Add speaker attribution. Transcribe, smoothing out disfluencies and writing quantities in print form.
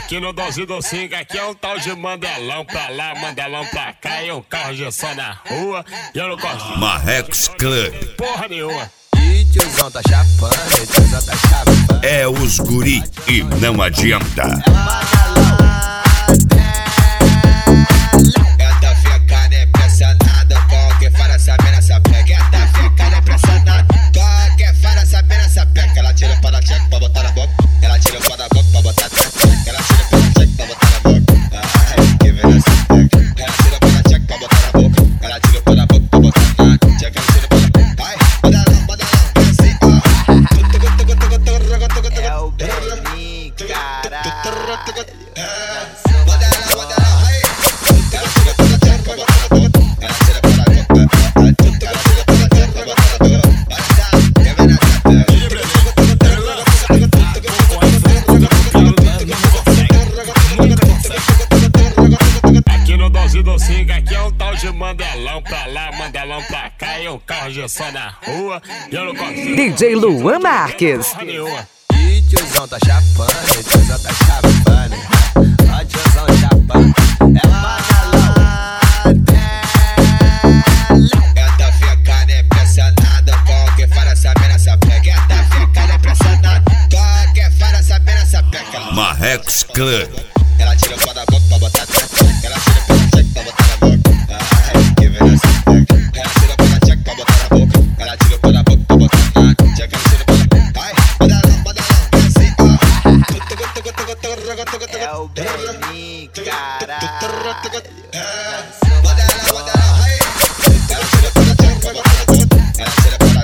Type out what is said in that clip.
Speaker 1: Aqui no 12 do 5, aqui é um tal de Mandelão pra lá, Mandelão pra cá. E um carro de som na rua, e eu não gosto
Speaker 2: Marrex Club.
Speaker 1: porra nenhuma.
Speaker 3: E tiozão tá chapando, tiozão tá chapando.
Speaker 2: É os guri e não adianta.
Speaker 3: Essa fica impressionada com que fala sabendo essa pega. Essa fica impressionada com que fala sabendo essa pega. Ela tira para a check pra botar na boca. Ela tira para a boca pra botar na check. Ela tira para a check pra botar na boca. Ai, que vem essa pega. Ela tira para a check pra botar na boca. Ela tira para a boca pra botar na check. Ela tira para a... Ai, manda lá, assim, ó. É o Benin, caralho. Manda lá, ai. Ela tira para a check pra botar na boca. Ela tira para a boca. Ela tira para a check pra botar na boca. Que vem essa pega.
Speaker 1: Aqui no 12 do 5, aqui é um tal de Mandelão pra lá, Mandelão pra cá. E um carro de som na rua, e eu não gosto
Speaker 4: DJ Luan Marques.
Speaker 1: porra nenhuma.
Speaker 3: E tiozão tá chapando, tiozão tá chapando. Ó tiozão chapando. É Mandelão. Essa fica impressionada com que fala sabendo essa pega. Essa fica impressionada com que fala sabendo essa pega.
Speaker 2: Marrex Club.
Speaker 3: Ela tira o pó da boca pra botar na check. Ela tira o pó da check pra botar na boca. Ai, que vem essa pega. Ela tira o pó da check pra botar na boca. Ela tira o pó da boca pra botar na check. Ela tira o pó da... Ai, manda lá, assim, ó. É o Benin, caralho. Manda lá, ai. Ela tira o pó da check pra botar na boca. Ela tira o pó da